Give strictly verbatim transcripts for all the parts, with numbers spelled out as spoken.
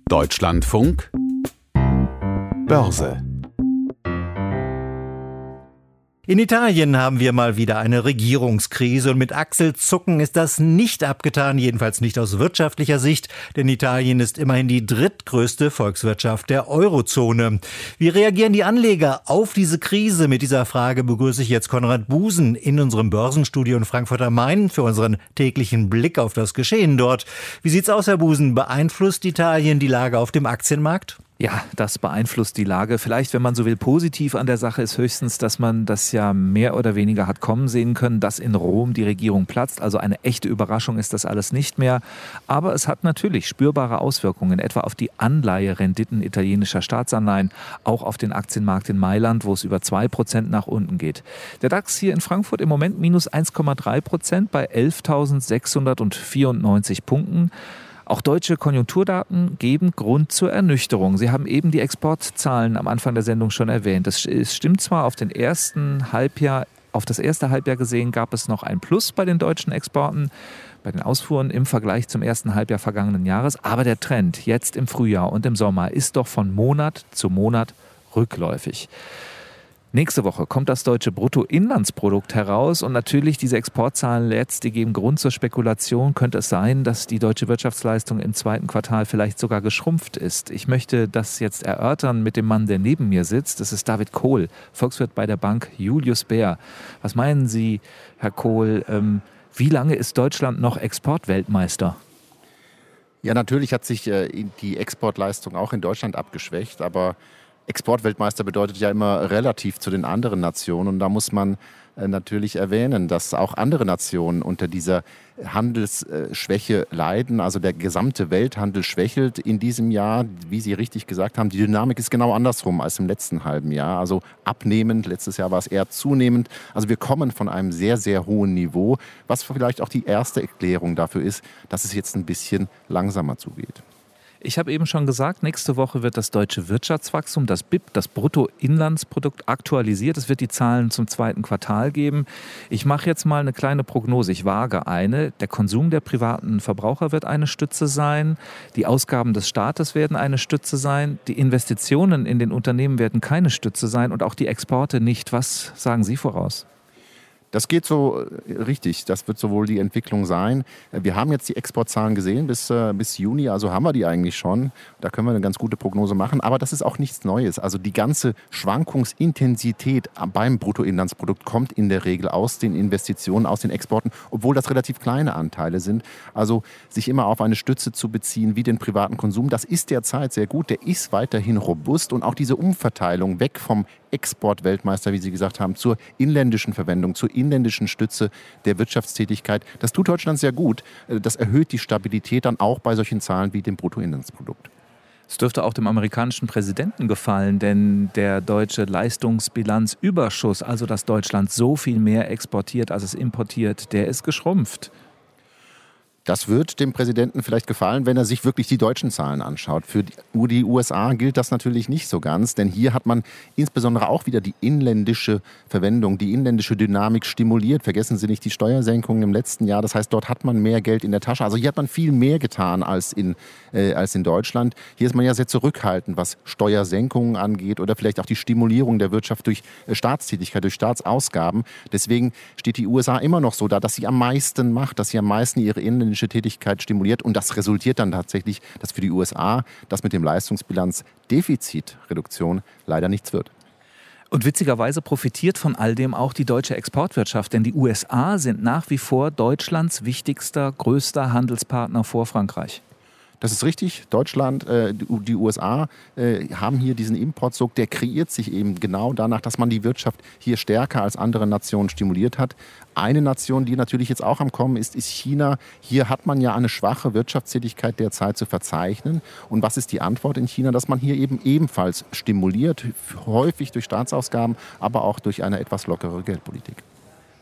Deutschlandfunk Börse. In Italien haben wir mal wieder eine Regierungskrise und mit Achselzucken ist das nicht abgetan, jedenfalls nicht aus wirtschaftlicher Sicht, denn Italien ist immerhin die drittgrößte Volkswirtschaft der Eurozone. Wie reagieren die Anleger auf diese Krise? Mit dieser Frage begrüße ich jetzt Konrad Busen in unserem Börsenstudio in Frankfurt am Main für unseren täglichen Blick auf das Geschehen dort. Wie sieht's aus, Herr Busen? Beeinflusst Italien die Lage auf dem Aktienmarkt? Ja, das beeinflusst die Lage. Vielleicht, wenn man so will, positiv an der Sache ist höchstens, dass man das ja mehr oder weniger hat kommen sehen können, dass in Rom die Regierung platzt. Also eine echte Überraschung ist das alles nicht mehr. Aber es hat natürlich spürbare Auswirkungen, etwa auf die Anleiherenditen italienischer Staatsanleihen, auch auf den Aktienmarkt in Mailand, wo es über zwei Prozent nach unten geht. Der DAX hier in Frankfurt im Moment minus eins Komma drei Prozent bei elftausendsechshundertvierundneunzig Punkten. Auch deutsche Konjunkturdaten geben Grund zur Ernüchterung. Sie haben eben die Exportzahlen am Anfang der Sendung schon erwähnt. Es stimmt zwar, auf den ersten Halbjahr, auf das erste Halbjahr gesehen gab es noch ein Plus bei den deutschen Exporten, bei den Ausfuhren im Vergleich zum ersten Halbjahr vergangenen Jahres. Aber der Trend jetzt im Frühjahr und im Sommer ist doch von Monat zu Monat rückläufig. Nächste Woche kommt das deutsche Bruttoinlandsprodukt heraus und natürlich diese Exportzahlen jetzt, die geben Grund zur Spekulation. Könnte es sein, dass die deutsche Wirtschaftsleistung im zweiten Quartal vielleicht sogar geschrumpft ist? Ich möchte das jetzt erörtern mit dem Mann, der neben mir sitzt. Das ist David Kohl, Volkswirt bei der Bank Julius Baer. Was meinen Sie, Herr Kohl, ähm, wie lange ist Deutschland noch Exportweltmeister? Ja, natürlich hat sich äh, die Exportleistung auch in Deutschland abgeschwächt, aber Exportweltmeister bedeutet ja immer relativ zu den anderen Nationen. Und da muss man äh, natürlich erwähnen, dass auch andere Nationen unter dieser Handelsschwäche leiden. Also der gesamte Welthandel schwächelt in diesem Jahr, wie Sie richtig gesagt haben. Die Dynamik ist genau andersrum als im letzten halben Jahr. Also abnehmend, letztes Jahr war es eher zunehmend. Also wir kommen von einem sehr, sehr hohen Niveau, was vielleicht auch die erste Erklärung dafür ist, dass es jetzt ein bisschen langsamer zugeht. Ich habe eben schon gesagt, nächste Woche wird das deutsche Wirtschaftswachstum, das B I P, das Bruttoinlandsprodukt, aktualisiert. Es wird die Zahlen zum zweiten Quartal geben. Ich mache jetzt mal eine kleine Prognose. Ich wage eine. Der Konsum der privaten Verbraucher wird eine Stütze sein. Die Ausgaben des Staates werden eine Stütze sein. Die Investitionen in den Unternehmen werden keine Stütze sein und auch die Exporte nicht. Was sagen Sie voraus? Das geht so richtig. Das wird sowohl die Entwicklung sein. Wir haben jetzt die Exportzahlen gesehen bis, äh, bis Juni, also haben wir die eigentlich schon. Da können wir eine ganz gute Prognose machen. Aber das ist auch nichts Neues. Also die ganze Schwankungsintensität beim Bruttoinlandsprodukt kommt in der Regel aus den Investitionen, aus den Exporten, obwohl das relativ kleine Anteile sind. Also sich immer auf eine Stütze zu beziehen, wie den privaten Konsum, das ist derzeit sehr gut. Der ist weiterhin robust. Und auch diese Umverteilung weg vom Exportweltmeister, wie Sie gesagt haben, zur inländischen Verwendung, zur inländischen Stütze der Wirtschaftstätigkeit. Das tut Deutschland sehr gut. Das erhöht die Stabilität dann auch bei solchen Zahlen wie dem Bruttoinlandsprodukt. Es dürfte auch dem amerikanischen Präsidenten gefallen, denn der deutsche Leistungsbilanzüberschuss, also dass Deutschland so viel mehr exportiert, als es importiert, der ist geschrumpft. Das wird dem Präsidenten vielleicht gefallen, wenn er sich wirklich die deutschen Zahlen anschaut. Für die U S A gilt das natürlich nicht so ganz, denn hier hat man insbesondere auch wieder die inländische Verwendung, die inländische Dynamik stimuliert. Vergessen Sie nicht die Steuersenkungen im letzten Jahr. Das heißt, dort hat man mehr Geld in der Tasche. Also hier hat man viel mehr getan als in, äh, als in Deutschland. Hier ist man ja sehr zurückhaltend, was Steuersenkungen angeht oder vielleicht auch die Stimulierung der Wirtschaft durch äh, Staatstätigkeit, durch Staatsausgaben. Deswegen steht die U S A immer noch so da, dass sie am meisten macht, dass sie am meisten ihre inländische Tätigkeit stimuliert und das resultiert dann tatsächlich, dass für die U S A das mit dem Leistungsbilanz-Defizitreduktion leider nichts wird. Und witzigerweise profitiert von all dem auch die deutsche Exportwirtschaft, denn die U S A sind nach wie vor Deutschlands wichtigster, größter Handelspartner vor Frankreich. Das ist richtig. Deutschland, äh, die U S A äh, haben hier diesen Importsog, der kreiert sich eben genau danach, dass man die Wirtschaft hier stärker als andere Nationen stimuliert hat. Eine Nation, die natürlich jetzt auch am Kommen ist, ist China. Hier hat man ja eine schwache Wirtschaftstätigkeit derzeit zu verzeichnen. Und was ist die Antwort in China? Dass man hier eben ebenfalls stimuliert, häufig durch Staatsausgaben, aber auch durch eine etwas lockere Geldpolitik.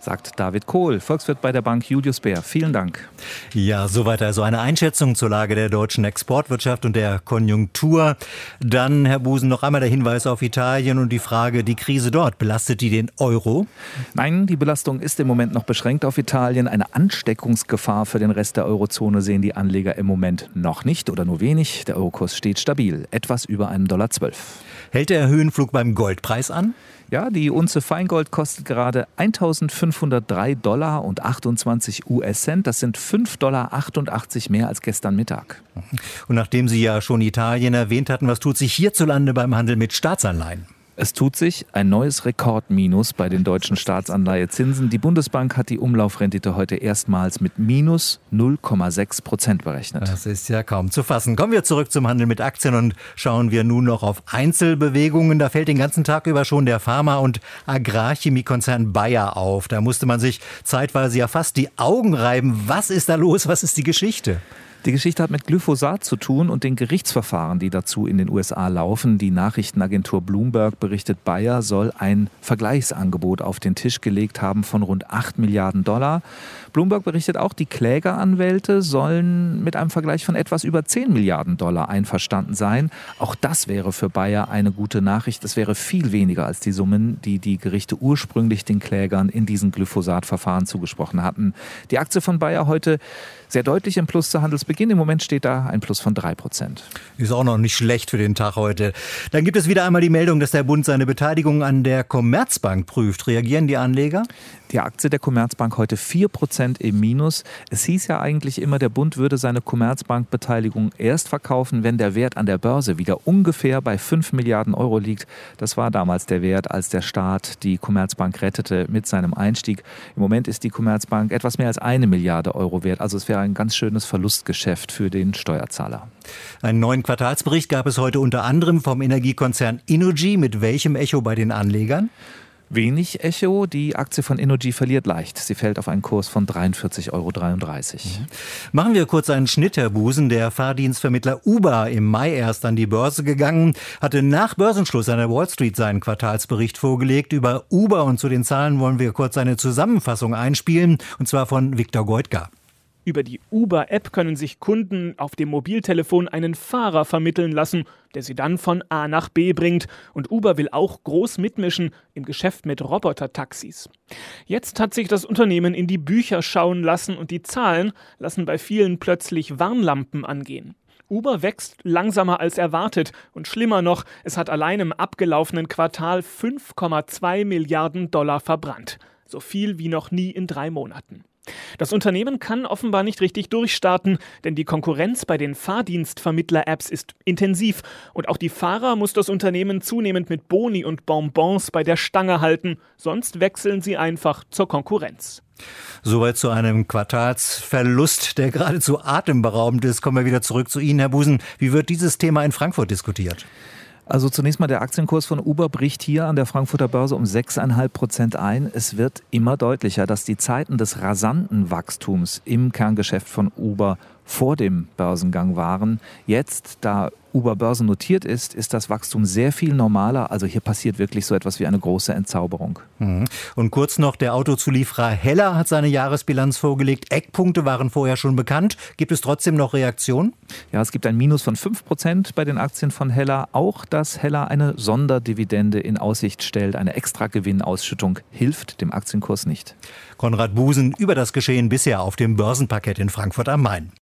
sagt David Kohl, Volkswirt bei der Bank Julius Baer. Vielen Dank. Ja, soweit also eine Einschätzung zur Lage der deutschen Exportwirtschaft und der Konjunktur. Dann, Herr Busen, noch einmal der Hinweis auf Italien und die Frage, die Krise dort, belastet die den Euro? Nein, die Belastung ist im Moment noch beschränkt auf Italien. Eine Ansteckungsgefahr für den Rest der Eurozone sehen die Anleger im Moment noch nicht oder nur wenig. Der Eurokurs steht stabil, etwas über einem Dollar zwölf. Hält der Höhenflug beim Goldpreis an? Ja, die Unze Feingold kostet gerade eintausendfünfhundertdrei Dollar und achtundzwanzig US-Cent. Das sind fünf Komma achtundachtzig Dollar mehr als gestern Mittag. Und nachdem Sie ja schon Italien erwähnt hatten, was tut sich hierzulande beim Handel mit Staatsanleihen? Es tut sich ein neues Rekordminus bei den deutschen Staatsanleihezinsen. Die Bundesbank hat die Umlaufrendite heute erstmals mit minus null Komma sechs Prozent berechnet. Das ist ja kaum zu fassen. Kommen wir zurück zum Handel mit Aktien und schauen wir nun noch auf Einzelbewegungen. Da fällt den ganzen Tag über schon der Pharma- und Agrarchemiekonzern Bayer auf. Da musste man sich zeitweise ja fast die Augen reiben. Was ist da los? Was ist die Geschichte? Die Geschichte hat mit Glyphosat zu tun und den Gerichtsverfahren, die dazu in den U S A laufen. Die Nachrichtenagentur Bloomberg berichtet, Bayer soll ein Vergleichsangebot auf den Tisch gelegt haben von rund acht Milliarden Dollar. Bloomberg berichtet auch, die Klägeranwälte sollen mit einem Vergleich von etwas über zehn Milliarden Dollar einverstanden sein. Auch das wäre für Bayer eine gute Nachricht. Es wäre viel weniger als die Summen, die die Gerichte ursprünglich den Klägern in diesen Glyphosat-Verfahren zugesprochen hatten. Die Aktie von Bayer heute sehr deutlich im Plus zu Handelsbeginn. Im Moment steht da ein Plus von drei Prozent. Ist auch noch nicht schlecht für den Tag heute. Dann gibt es wieder einmal die Meldung, dass der Bund seine Beteiligung an der Commerzbank prüft. Reagieren die Anleger? Die Aktie der Commerzbank heute vier Prozent im Minus. Es hieß ja eigentlich immer, der Bund würde seine Commerzbank-Beteiligung erst verkaufen, wenn der Wert an der Börse wieder ungefähr bei fünf Milliarden Euro liegt. Das war damals der Wert, als der Staat die Commerzbank rettete mit seinem Einstieg. Im Moment ist die Commerzbank etwas mehr als eine Milliarde Euro wert. Also es wäre ein ganz schönes Verlustgeschäft für den Steuerzahler. Einen neuen Quartalsbericht gab es heute unter anderem vom Energiekonzern Innogy. Mit welchem Echo bei den Anlegern? Wenig Echo. Die Aktie von Innogy verliert leicht. Sie fällt auf einen Kurs von dreiundvierzig Komma dreiunddreißig Euro. Machen wir kurz einen Schnitt, Herr Busen. Der Fahrdienstvermittler Uber, im Mai erst an die Börse gegangen, hatte nach Börsenschluss an der Wall Street seinen Quartalsbericht vorgelegt. Über Uber und zu den Zahlen wollen wir kurz eine Zusammenfassung einspielen, und zwar von Viktor Goitka. Über die Uber-App können sich Kunden auf dem Mobiltelefon einen Fahrer vermitteln lassen, der sie dann von A nach B bringt. Und Uber will auch groß mitmischen im Geschäft mit Robotertaxis. Jetzt hat sich das Unternehmen in die Bücher schauen lassen und die Zahlen lassen bei vielen plötzlich Warnlampen angehen. Uber wächst langsamer als erwartet und schlimmer noch, es hat allein im abgelaufenen Quartal fünf Komma zwei Milliarden Dollar verbrannt. So viel wie noch nie in drei Monaten. Das Unternehmen kann offenbar nicht richtig durchstarten, denn die Konkurrenz bei den Fahrdienstvermittler-Apps ist intensiv und auch die Fahrer muss das Unternehmen zunehmend mit Boni und Bonbons bei der Stange halten, sonst wechseln sie einfach zur Konkurrenz. Soweit zu einem Quartalsverlust, der geradezu atemberaubend ist. Kommen wir wieder zurück zu Ihnen, Herr Busen. Wie wird dieses Thema in Frankfurt diskutiert? Also zunächst mal, der Aktienkurs von Uber bricht hier an der Frankfurter Börse um sechs Komma fünf Prozent ein. Es wird immer deutlicher, dass die Zeiten des rasanten Wachstums im Kerngeschäft von Uber vor dem Börsengang waren. Jetzt, da Uber börsennotiert ist, ist das Wachstum sehr viel normaler. Also hier passiert wirklich so etwas wie eine große Entzauberung. Und kurz noch, der Autozulieferer Heller hat seine Jahresbilanz vorgelegt. Eckpunkte waren vorher schon bekannt. Gibt es trotzdem noch Reaktionen? Ja, es gibt ein Minus von fünf Prozent bei den Aktien von Heller. Auch, dass Heller eine Sonderdividende in Aussicht stellt, eine Extragewinnausschüttung, hilft dem Aktienkurs nicht. Konrad Busen über das Geschehen bisher auf dem Börsenparkett in Frankfurt am Main.